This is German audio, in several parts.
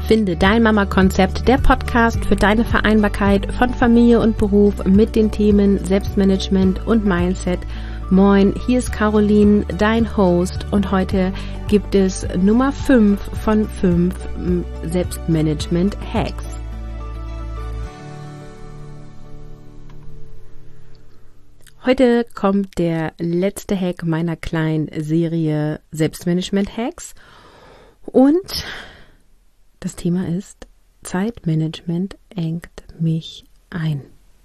Finde dein Mama-Konzept, der Podcast für deine Vereinbarkeit von Familie und Beruf mit den Themen Selbstmanagement und Mindset. Moin, hier ist Caroline, dein Host, und heute gibt es Nummer 5 von 5 Selbstmanagement-Hacks. Heute kommt der letzte Hack meiner kleinen Serie Selbstmanagement-Hacks und das Thema ist: Zeitmanagement engt mich ein.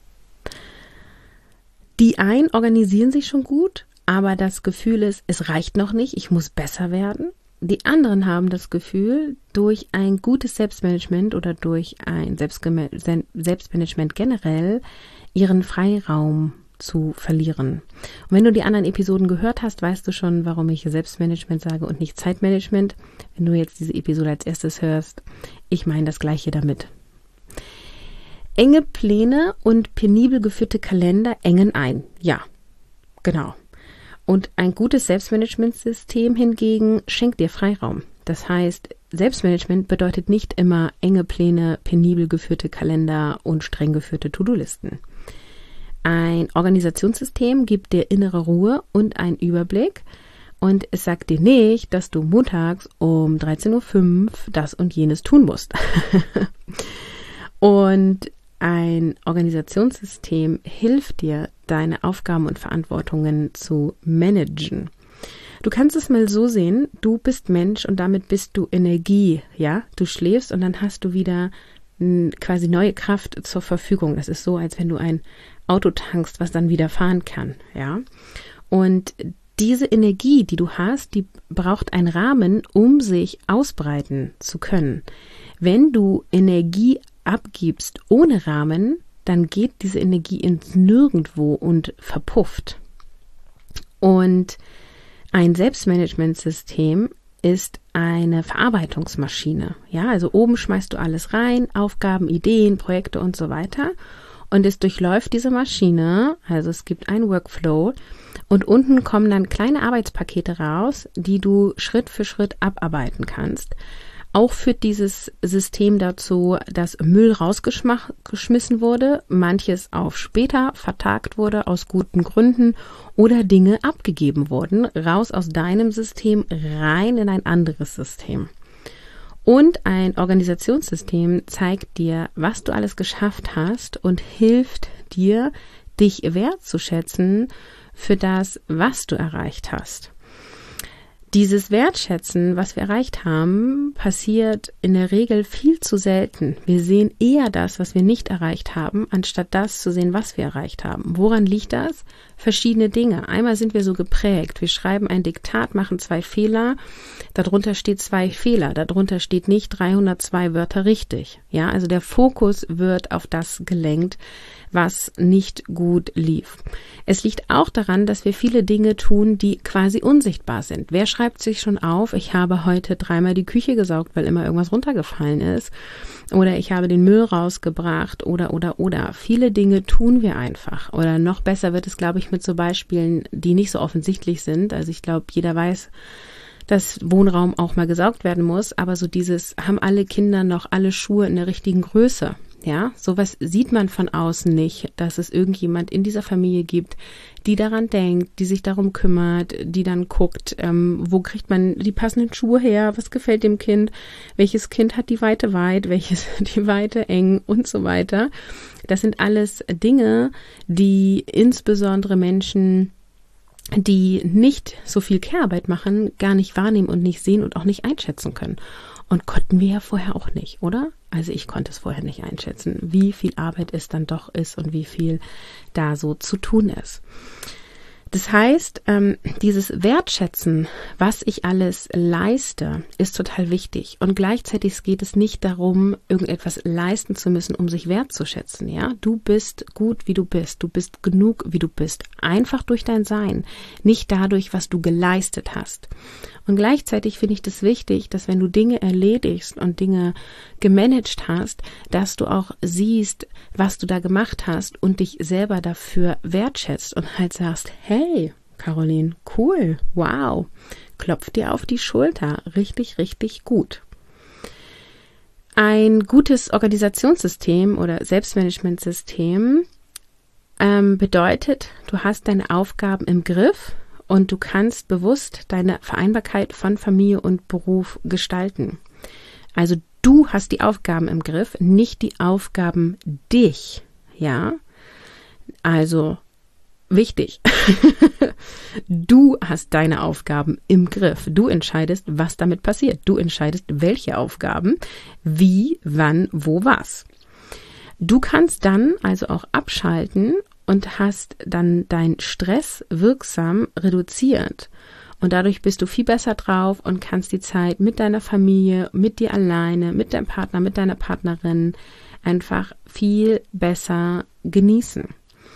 Die einen organisieren sich schon gut, aber das Gefühl ist, es reicht noch nicht, ich muss besser werden. Die anderen haben das Gefühl, durch ein gutes Selbstmanagement oder durch ein Selbstmanagement generell ihren Freiraum zu verlieren. Und wenn du die anderen Episoden gehört hast, weißt du schon, warum ich Selbstmanagement sage und nicht Zeitmanagement. Wenn du jetzt diese Episode als erstes hörst, ich meine das Gleiche damit. Enge Pläne und penibel geführte Kalender engen ein. Ja, genau. Und ein gutes Selbstmanagementsystem hingegen schenkt dir Freiraum. Das heißt, Selbstmanagement bedeutet nicht immer enge Pläne, penibel geführte Kalender und streng geführte To-Do-Listen. Ein Organisationssystem gibt dir innere Ruhe und einen Überblick, und es sagt dir nicht, dass du montags um 13.05 Uhr das und jenes tun musst. Und ein Organisationssystem hilft dir, deine Aufgaben und Verantwortungen zu managen. Du kannst es mal so sehen: Du bist Mensch und damit bist du Energie, ja? Du schläfst und dann hast du wieder quasi neue Kraft zur Verfügung. Das ist so, als wenn du ein Auto tankst, was dann wieder fahren kann, ja. Und diese Energie, die du hast, die braucht einen Rahmen, um sich ausbreiten zu können. Wenn du Energie abgibst ohne Rahmen, dann geht diese Energie ins Nirgendwo und verpufft. Und ein Selbstmanagementsystem ist eine Verarbeitungsmaschine. Ja, also oben schmeißt du alles rein, Aufgaben, Ideen, Projekte und so weiter. Und es durchläuft diese Maschine, also es gibt einen Workflow, und unten kommen dann kleine Arbeitspakete raus, die du Schritt für Schritt abarbeiten kannst. Auch führt dieses System dazu, dass Müll rausgeschmissen wurde, manches auf später vertagt wurde aus guten Gründen oder Dinge abgegeben wurden, raus aus deinem System rein in ein anderes System. Und ein Organisationssystem zeigt dir, was du alles geschafft hast und hilft dir, dich wertzuschätzen für das, was du erreicht hast. Dieses Wertschätzen, was wir erreicht haben, passiert in der Regel viel zu selten. Wir sehen eher das, was wir nicht erreicht haben, anstatt das zu sehen, was wir erreicht haben. Woran liegt das? Verschiedene Dinge. Einmal sind wir so geprägt. Wir schreiben ein Diktat, machen 2 Fehler. Darunter steht 2 Fehler. Darunter steht nicht 302 Wörter richtig. Ja, also der Fokus wird auf das gelenkt, was nicht gut lief. Es liegt auch daran, dass wir viele Dinge tun, die quasi unsichtbar sind. Wer schreibt sich schon auf: Ich habe heute 3-mal die Küche gesaugt, weil immer irgendwas runtergefallen ist, oder ich habe den Müll rausgebracht, oder. Viele Dinge tun wir einfach. Oder noch besser wird es, glaube ich, mit so Beispielen, die nicht so offensichtlich sind. Also ich glaube, jeder weiß, dass Wohnraum auch mal gesaugt werden muss, aber so dieses: Haben alle Kinder noch alle Schuhe in der richtigen Größe? Ja, sowas sieht man von außen nicht, dass es irgendjemand in dieser Familie gibt, die daran denkt, die sich darum kümmert, die dann guckt, wo kriegt man die passenden Schuhe her, was gefällt dem Kind, welches Kind hat die Weite weit, welches die Weite eng und so weiter. Das sind alles Dinge, die insbesondere Menschen, die nicht so viel Care-Arbeit machen, gar nicht wahrnehmen und nicht sehen und auch nicht einschätzen können. Und konnten wir ja vorher auch nicht, oder? Also ich konnte es vorher nicht einschätzen, wie viel Arbeit es dann doch ist und wie viel da so zu tun ist. Das heißt, dieses Wertschätzen, was ich alles leiste, ist total wichtig. Und gleichzeitig geht es nicht darum, irgendetwas leisten zu müssen, um sich wertzuschätzen. Ja, du bist gut, wie du bist. Du bist genug, wie du bist. Einfach durch dein Sein, nicht dadurch, was du geleistet hast. Und gleichzeitig finde ich das wichtig, dass wenn du Dinge erledigst und Dinge gemanagt hast, dass du auch siehst, was du da gemacht hast und dich selber dafür wertschätzt und halt sagst: Hey, Caroline, cool, wow, klopf dir auf die Schulter, richtig, richtig gut. Ein gutes Organisationssystem oder Selbstmanagementsystem bedeutet, du hast deine Aufgaben im Griff und du kannst bewusst deine Vereinbarkeit von Familie und Beruf gestalten. Also du hast die Aufgaben im Griff, nicht die Aufgaben dich, ja? Also wichtig, du hast deine Aufgaben im Griff. Du entscheidest, was damit passiert. Du entscheidest, welche Aufgaben, wie, wann, wo, was. Du kannst dann also auch abschalten und hast dann deinen Stress wirksam reduziert. Und dadurch bist du viel besser drauf und kannst die Zeit mit deiner Familie, mit dir alleine, mit deinem Partner, mit deiner Partnerin einfach viel besser genießen.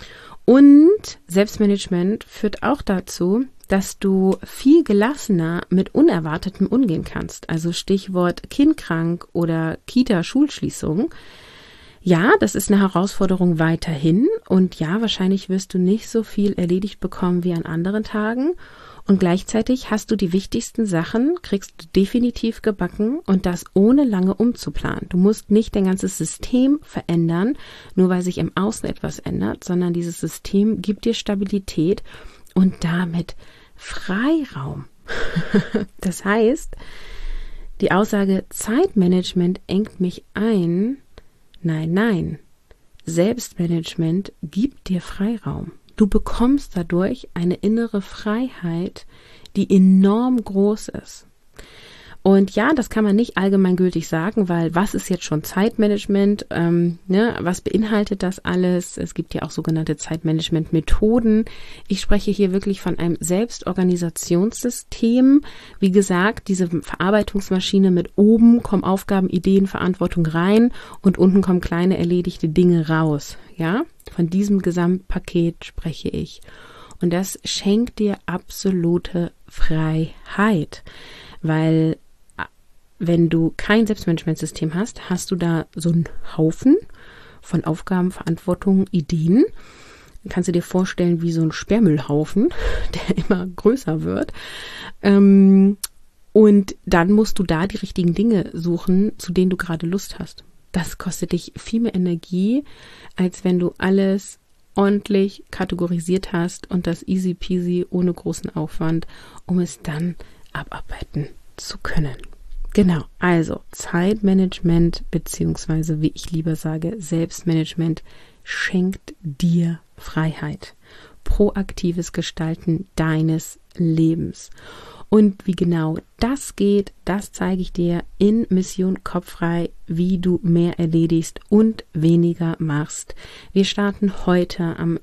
Und Selbstmanagement führt auch dazu, dass du viel gelassener mit Unerwartetem umgehen kannst. Also Stichwort Kind krank oder Kita-Schulschließung. Ja, das ist eine Herausforderung weiterhin. Und ja, wahrscheinlich wirst du nicht so viel erledigt bekommen wie an anderen Tagen. Und gleichzeitig hast du die wichtigsten Sachen, kriegst du definitiv gebacken und das ohne lange umzuplanen. Du musst nicht dein ganzes System verändern, nur weil sich im Außen etwas ändert, sondern dieses System gibt dir Stabilität und damit Freiraum. Das heißt, die Aussage Zeitmanagement engt mich ein, nein, Selbstmanagement gibt dir Freiraum. Du bekommst dadurch eine innere Freiheit, die enorm groß ist. Und ja, das kann man nicht allgemeingültig sagen, weil was ist jetzt schon Zeitmanagement? Was beinhaltet das alles? Es gibt ja auch sogenannte Zeitmanagement-Methoden. Ich spreche hier wirklich von einem Selbstorganisationssystem. Wie gesagt, diese Verarbeitungsmaschine mit oben kommen Aufgaben, Ideen, Verantwortung rein und unten kommen kleine erledigte Dinge raus. Ja, von diesem Gesamtpaket spreche ich. Und das schenkt dir absolute Freiheit, weil wenn du kein Selbstmanagementsystem hast, hast du da so einen Haufen von Aufgaben, Verantwortungen, Ideen. Kannst du dir vorstellen wie so ein Sperrmüllhaufen, der immer größer wird. Und dann musst du da die richtigen Dinge suchen, zu denen du gerade Lust hast. Das kostet dich viel mehr Energie, als wenn du alles ordentlich kategorisiert hast und das easy peasy ohne großen Aufwand, um es dann abarbeiten zu können. Genau, also Zeitmanagement beziehungsweise, wie ich lieber sage, Selbstmanagement schenkt dir Freiheit. Proaktives Gestalten deines Lebens. Und wie genau das geht, das zeige ich dir in Mission Kopffrei, wie du mehr erledigst und weniger machst. Wir starten heute am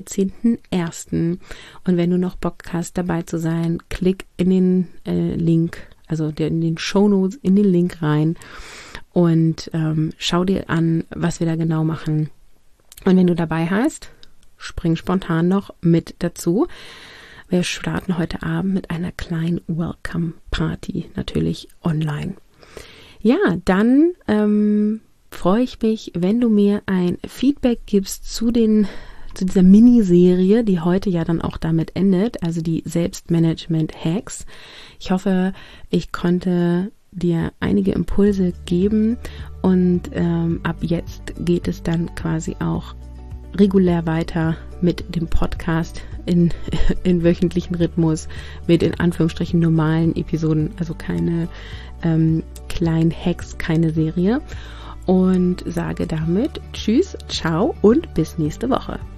13.01. Und wenn du noch Bock hast, dabei zu sein, klick in den Link, also in den Shownotes, in den Link rein und schau dir an, was wir da genau machen. Und wenn du dabei hast, spring spontan noch mit dazu. Wir starten heute Abend mit einer kleinen Welcome-Party, natürlich online. Ja, dann freue ich mich, wenn du mir ein Feedback gibst zu dieser Miniserie, die heute ja dann auch damit endet, also die Selbstmanagement-Hacks. Ich hoffe, ich konnte dir einige Impulse geben und ab jetzt geht es dann quasi auch regulär weiter mit dem Podcast in wöchentlichen Rhythmus, mit in Anführungsstrichen normalen Episoden, also keine kleinen Hacks, keine Serie. Und sage damit Tschüss, ciao und bis nächste Woche.